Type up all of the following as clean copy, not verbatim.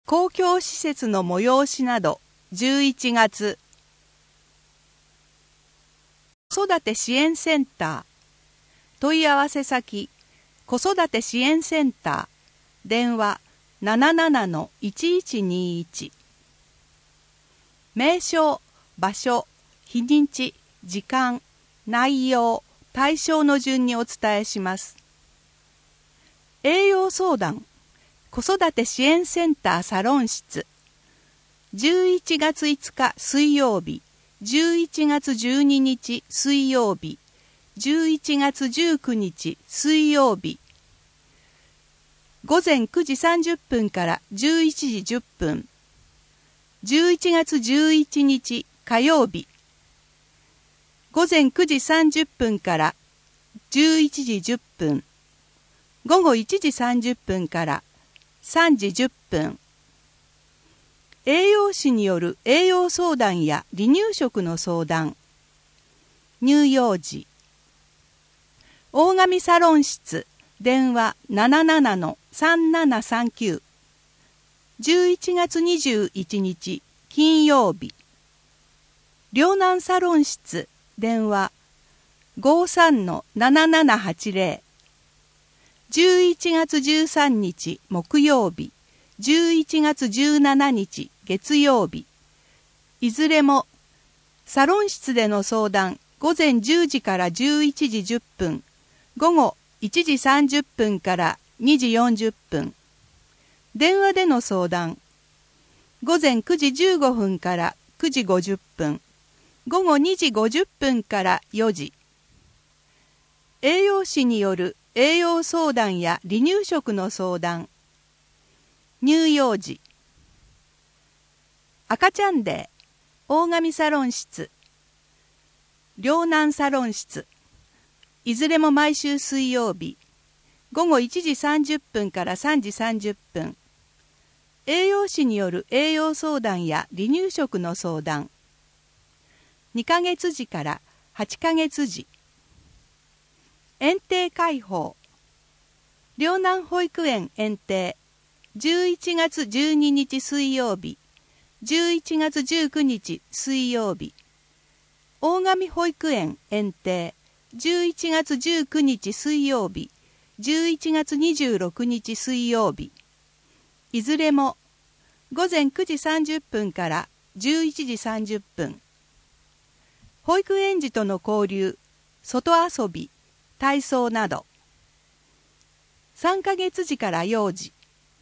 公共施設の催しなど11月。子育て支援センター問い合わせ先子育て支援センター電話 77-1121 名称、場所、日にち、時間、内容、対象の順にお伝えします。栄養相談子育て支援センターサロン室11月5日水曜日11月12日水曜日11月19日水曜日午前9時30分から11時10分11月11日火曜日午前9時30分から11時10分午後1時30分から3時10分栄養士による栄養相談や離乳食の相談乳幼児大神サロン室電話 77-3739 11月21日金曜日陵南サロン室電話 53-7780 11月13日木曜日11月17日月曜日いずれもサロン室での相談午前10時から11時10分午後1時30分から2時40分電話での相談午前9時15分から9時50分午後2時50分から4時栄養士による栄養相談や離乳食の相談乳幼児赤ちゃんデー大神サロン室陵南サロン室いずれも毎週水曜日午後1時30分から3時30分栄養士による栄養相談や離乳食の相談2ヶ月時から8ヶ月時園庭開放陵南保育園園庭11月12日水曜日11月19日水曜日大神保育園園庭11月19日水曜日11月26日水曜日いずれも午前9時30分から11時30分保育園児との交流外遊び体操など3ヶ月時から幼児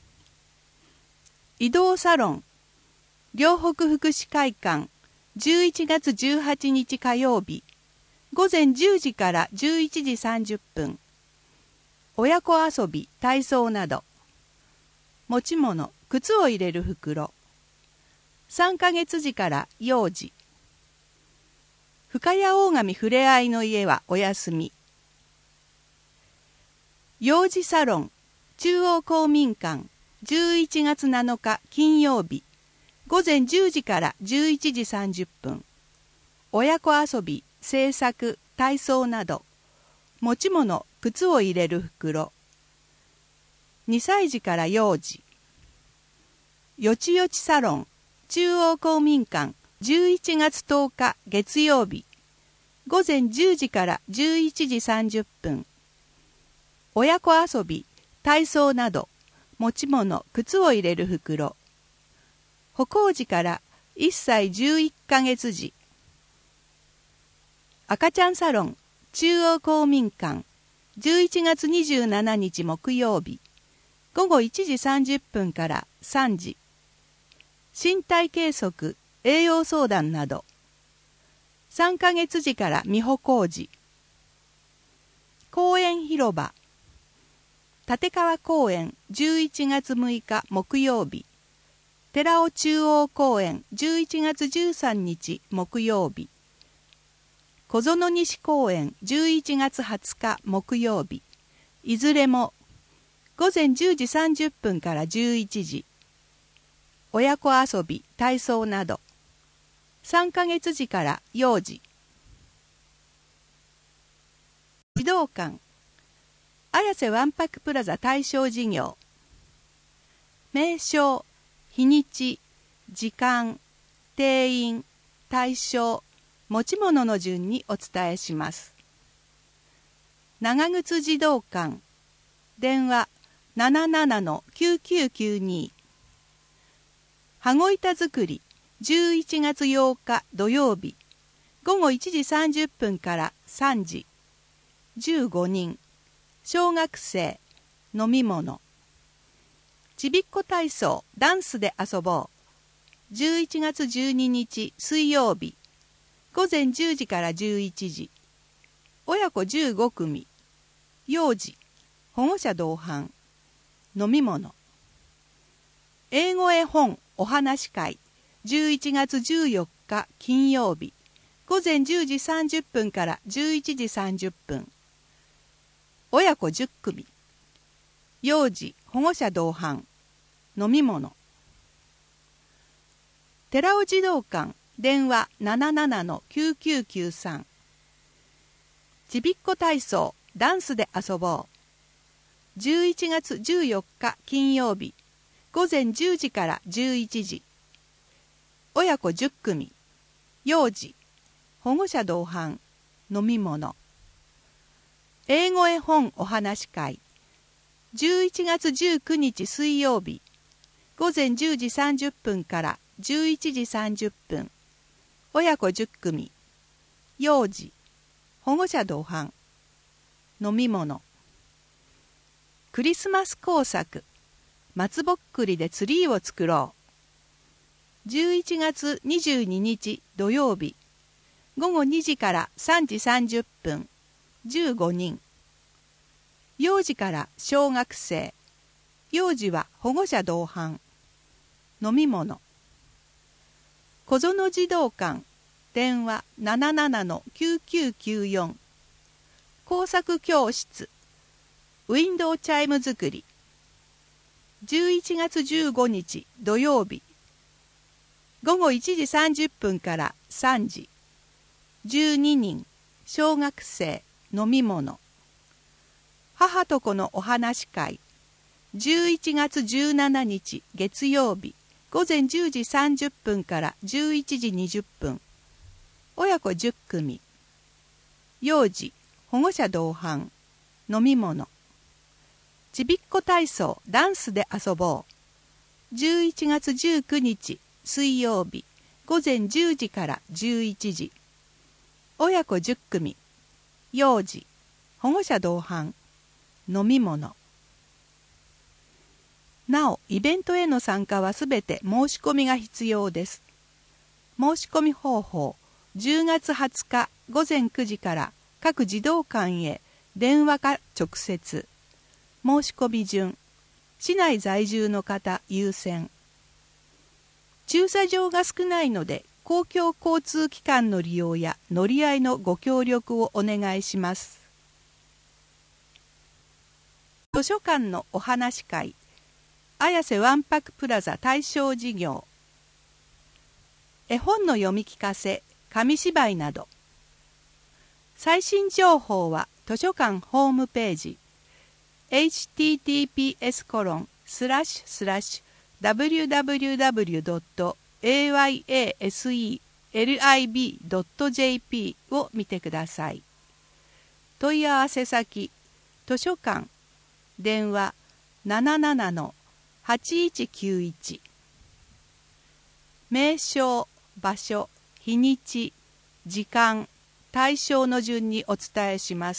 移動サロン両北福祉会館11月18日火曜日午前10時から11時30分親子遊び体操など持ち物靴を入れる袋3ヶ月時から幼児深谷大神ふれあいの家はお休み幼児サロン中央公民館11月7日金曜日午前10時から11時30分親子遊び制作体操など持ち物靴を入れる袋2歳児から幼児よちよちサロン中央公民館11月10日月曜日午前10時から11時30分親子遊び体操など持ち物靴を入れる袋歩行時から1歳11ヶ月時赤ちゃんサロン中央公民館11月27日木曜日午後1時30分から3時身体計測栄養相談など3ヶ月時から美保工事公園広場立川公園11月6日木曜日寺尾中央公園11月13日木曜日小園西公園11月20日木曜日いずれも午前10時30分から11時親子遊び体操など3ヶ月時から幼児児童館綾瀬わんぱくプラザ対象事業名称日にち、時間、定員、対象、持ち物の順にお伝えします。長靴児童館、電話77-9992。羽子板作り、11月8日土曜日、午後1時30分から3時。15人、小学生、飲み物。ちびっこ体操、ダンスで遊ぼう。11月12日水曜日、午前10時から11時。親子15組。幼児、保護者同伴。飲み物。英語絵本お話会、11月14日金曜日、午前10時30分から11時30分。親子10組。幼児、保護者同伴。飲み物。寺尾児童館、電話77-9993。ちびっこ体操、ダンスで遊ぼう。11月14日金曜日、午前10時から11時。親子10組。幼児、保護者同伴。飲み物。英語絵本お話会。11月19日水曜日、午前10時30分から11時30分。親子10組。幼児、保護者同伴。飲み物。クリスマス工作、松ぼっくりでツリーを作ろう。11月22日土曜日、午後2時から3時30分。15人。幼児から小学生。幼児は保護者同伴。飲み物。小園児童館、電話77-9994。工作教室、ウィンドウチャイム作り。11月15日土曜日、午後1時30分から3時。12人、小学生。飲み物。母と子のお話会。11月17日月曜日、午前10時30分から11時20分。親子10組。幼児、保護者同伴。飲み物。ちびっこ体操、ダンスで遊ぼう。11月19日水曜日、午前10時から11時。親子10組。幼児、保護者同伴。飲み物。なお、イベントへの参加はすべて申し込みが必要です。申し込み方法、10月20日午前9時から各児童館へ電話か直接。申し込み順、市内在住の方優先。駐車場が少ないので、公共交通機関の利用や乗り合いのご協力をお願いします。図書館のお話会、綾瀬わんぱくプラザ対象事業。絵本の読み聞かせ、紙芝居など。最新情報は図書館ホームページ https://www.ayaselib.jp を見てください。問い合わせ先、図書館、電話77-8191。名称、場所、日にち、時間、対象の順にお伝えします。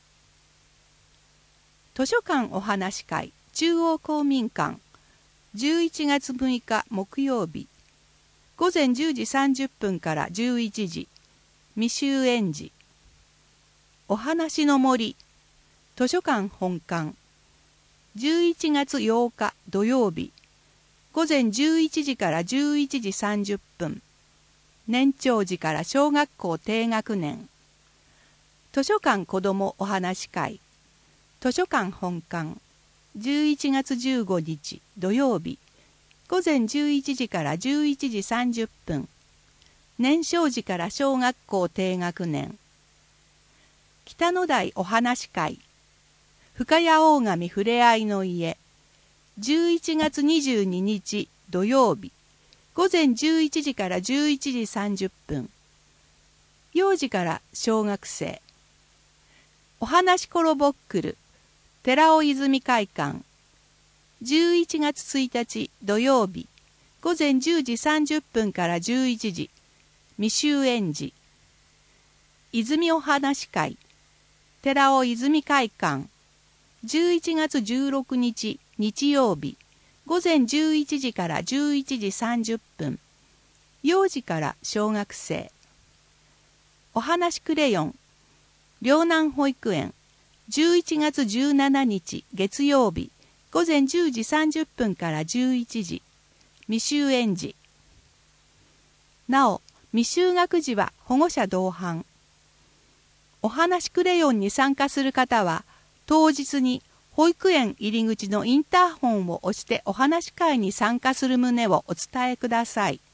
図書館お話会、中央公民館、11月6日木曜日、午前10時30分から11時。未就園児。お話の森、図書館本館、11月8日土曜日、午前11時から11時30分。年長児から小学校低学年。図書館子どもお話会、図書館本館、11月15日土曜日、午前11時から11時30分。年少児から小学校低学年。北の台お話会、深谷大神ふれあいの家、11月22日土曜日午前11時から11時30分。幼児から小学生。お話しコロボックル寺尾泉会館11月1日土曜日午前10時30分から11時。未就園児。泉お話会寺尾泉会館11月16日日曜日午前11時から11時30分。幼児から小学生。お話クレヨン陵南保育園11月17日月曜日午前10時30分から11時。未就園児。なお未就学児は保護者同伴。お話クレヨンに参加する方は当日に保育園入り口のインターホンを押してお話会に参加する旨をお伝えください。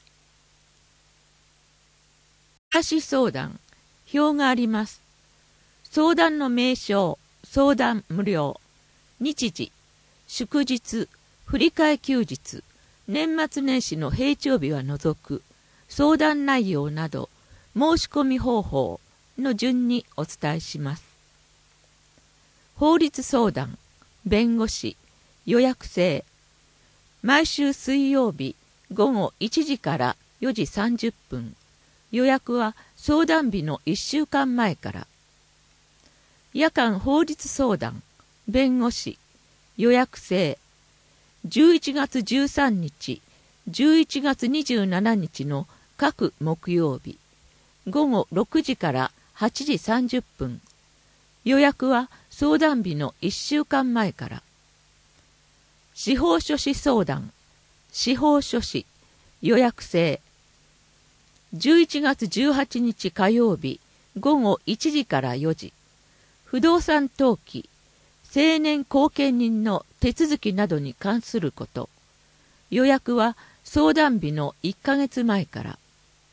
話相談表があります。相談の名称、相談無料、日時、祝日、振り替え休日、年末年始の平常日は除く、相談内容など申し込み方法の順にお伝えします。法律相談、弁護士、予約制。毎週水曜日午後1時から4時30分。予約は相談日の1週間前から。夜間法律相談、弁護士、予約制。11月13日、11月27日の各木曜日、午後6時から8時30分。予約は相談日の1週間前から。司法書士相談、司法書士、予約制。11月18日火曜日、午後1時から4時。不動産登記、成年後見人の手続きなどに関すること。予約は相談日の1ヶ月前から。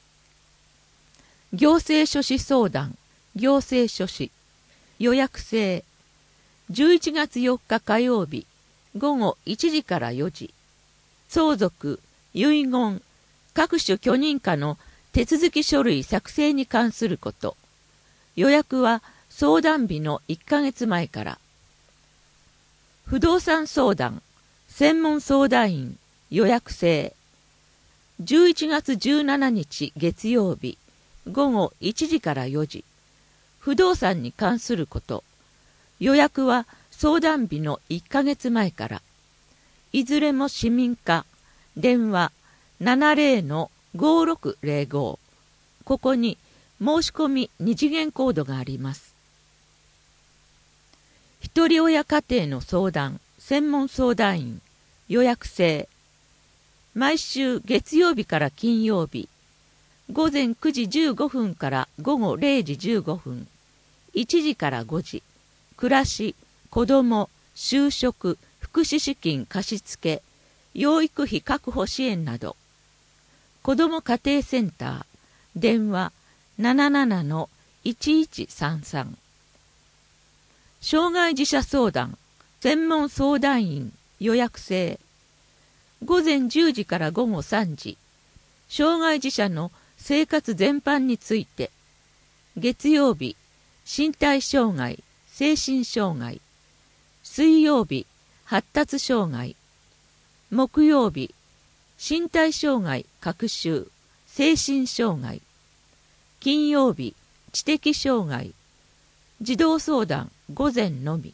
行政書士相談、行政書士、予約制。11月4日火曜日、午後1時から4時。相続、遺言、各種許認可の手続き書類作成に関すること。予約は相談日の1ヶ月前から。不動産相談、専門相談員、予約制。11月17日月曜日、午後1時から4時。不動産に関すること。予約は相談日の1ヶ月前から。いずれも市民課。電話 70-5605。ここに申し込み2次元コードがあります。ひとり親家庭の相談、専門相談員、予約制。毎週月曜日から金曜日、午前9時15分から午後0時15分、1時から5時、暮らし、子ども、就職、福祉資金貸付、養育費確保支援など。子ども家庭センター、電話 77-1133。障害児者相談、専門相談員、予約制。午前10時から午後3時、障害児者の生活全般について。月曜日、身体障害、精神障害。水曜日、発達障害。木曜日、身体障害学習、精神障害。金曜日、知的障害。児童相談、午前のみ。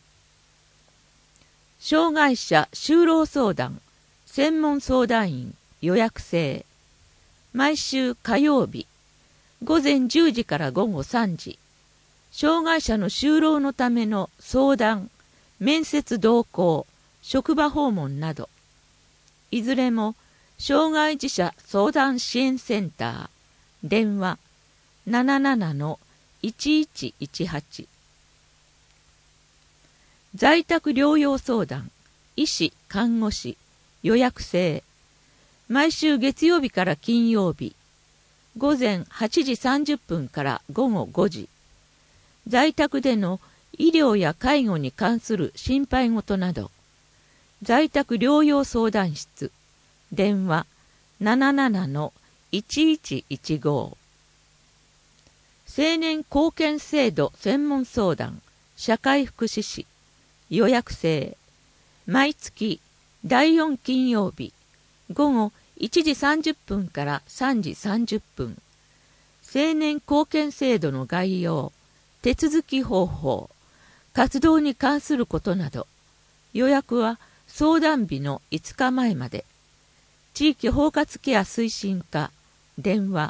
障害者就労相談、専門相談員、予約制。毎週火曜日、午前10時から午後3時。障害者の就労のための相談、面接同行、職場訪問など。いずれも障害児者相談支援センター、電話 77-1118。在宅療養相談、医師・看護師、予約制。毎週月曜日から金曜日、午前8時30分から午後5時。在宅での医療や介護に関する心配事など。在宅療養相談室、 電話 77-1115。青年貢献制度専門相談社会福祉士予約制。毎月第4金曜日午後1時30分から3時30分。青年貢献制度の概要、手続き方法、活動に関することなど、予約は相談日の5日前まで。地域包括ケア推進課、電話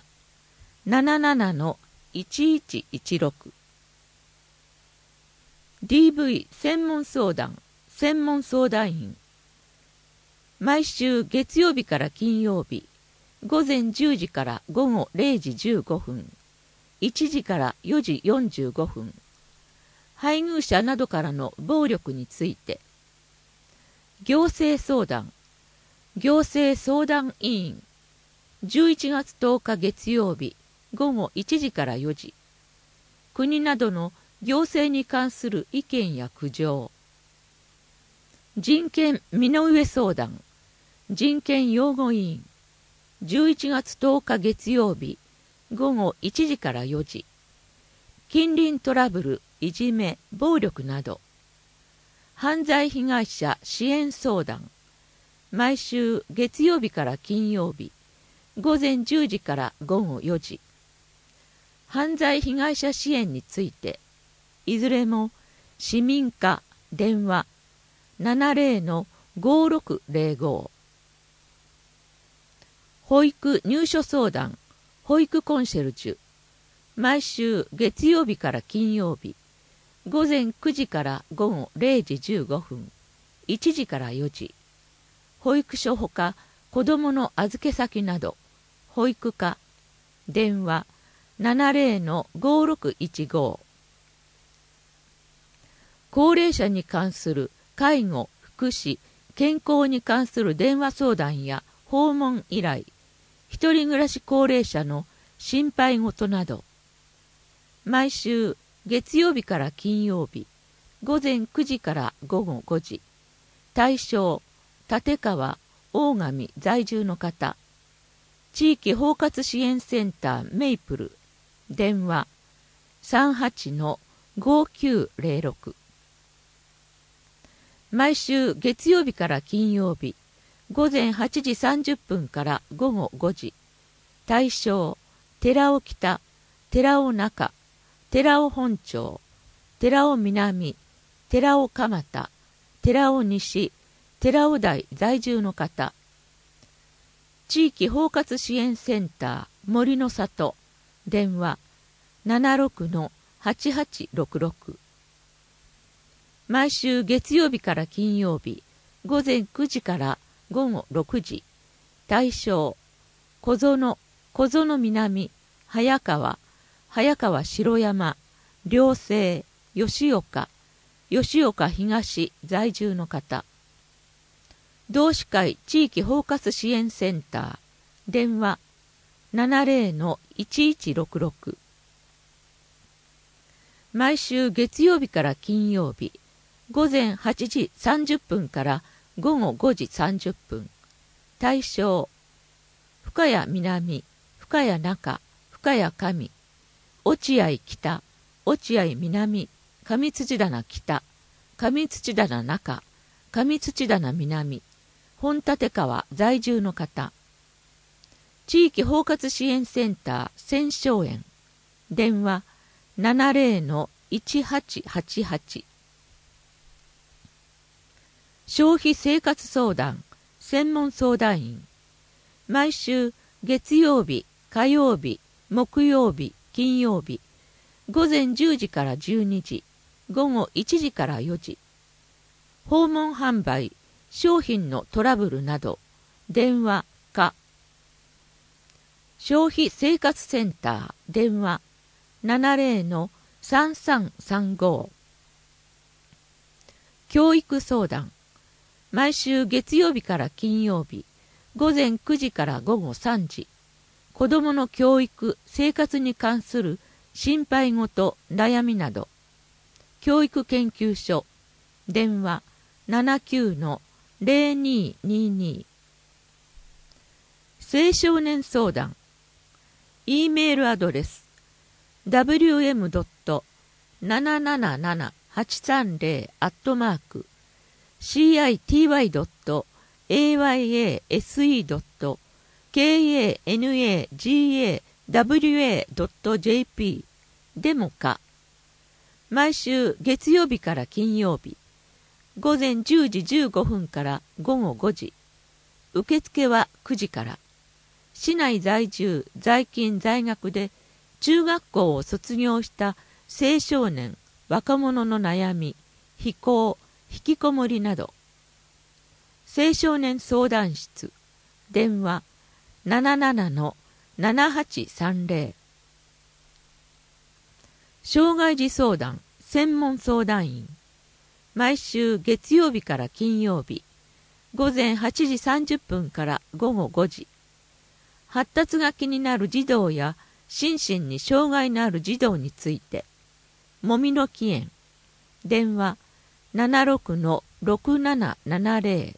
77-1116。DV 専門相談、専門相談員。毎週月曜日から金曜日、午前10時から午後0時15分、1時から4時45分。配偶者などからの暴力について。行政相談、行政相談委員。11月10日月曜日、午後1時から4時。国などの行政に関する意見や苦情。人権身の上相談、人権擁護委員。11月10日月曜日、午後1時から4時。近隣トラブル、いじめ、暴力など。犯罪被害者支援相談。毎週月曜日から金曜日、午前10時から午後4時。犯罪被害者支援について、いずれも市民課電話 70-5605。保育入所相談、保育コンシェルジュ。毎週月曜日から金曜日、午前9時から午後0時15分、1時から4時。保育所ほか子どもの預け先など、保育課、電話 70-5615。高齢者に関する介護、福祉、健康に関する電話相談や訪問依頼、一人暮らし高齢者の心配事など。毎週月曜日から金曜日、午前9時から午後5時。対象、立川、大神在住の方。地域包括支援センターメイプル。電話 38-5906。毎週月曜日から金曜日、午前8時30分から午後5時。対象、寺尾北、寺尾中、寺尾本町、寺尾南、寺尾蒲田、寺尾西、寺尾台在住の方。地域包括支援センター森の里。電話 76-8866。毎週月曜日から金曜日、午前9時から午後6時。対象、小園、小園南、早川、早川城山、両西、吉岡、吉岡東在住の方。同志会地域包括支援センター。電話 70-1166。毎週月曜日から金曜日、午前8時30分から午後5時30分。対象、深谷南、深谷中、深谷上、落合北、落合南、上土棚北、上土棚中、上土棚南、本立川在住の方。地域包括支援センター千松園。電話 70-1888。消費生活相談専門相談員。毎週月曜日、火曜日、木曜日、金曜日、午前10時から12時、午後1時から4時。訪問販売、商品のトラブルなど、電話か。消費生活センター、電話 70-3335。教育相談。毎週月曜日から金曜日、午前9時から午後3時。子どもの教育、生活に関する心配事、悩みなど。教育研究所。電話 79-0222。 青少年相談。E メールアドレス www.777-830-city.ayse.kanagawa.jp でもか。毎週月曜日から金曜日、午前10時15分から午後5時。受付は9時から。市内在住、在勤、在学で中学校を卒業した青少年、若者の悩み、非行、引きこもりなど。青少年相談室、電話 77-7830。障害児相談、専門相談員。毎週月曜日から金曜日、午前8時30分から午後5時。発達が気になる児童や心身に障害のある児童について、もみの木園、電話 76-6770。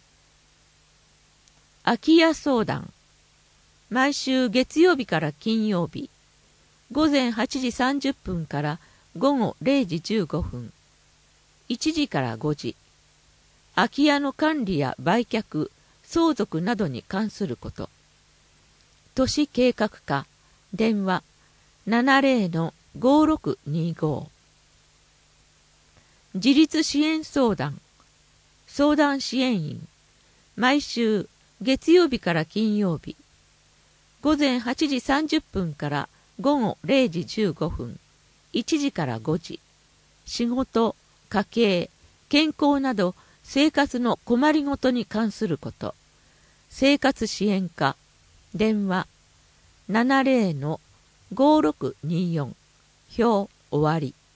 空き家相談、毎週月曜日から金曜日、午前8時30分から午後0時15分、1時から5時。空き家の管理や売却、相続などに関すること。都市計画課、電話 70-5625。自立支援相談、相談支援員。毎週月曜日から金曜日、午前8時30分から午後0時15分、1時から5時。仕事、家計、健康など生活の困りごとに関すること。生活支援課、電話 70-5624。表終わり。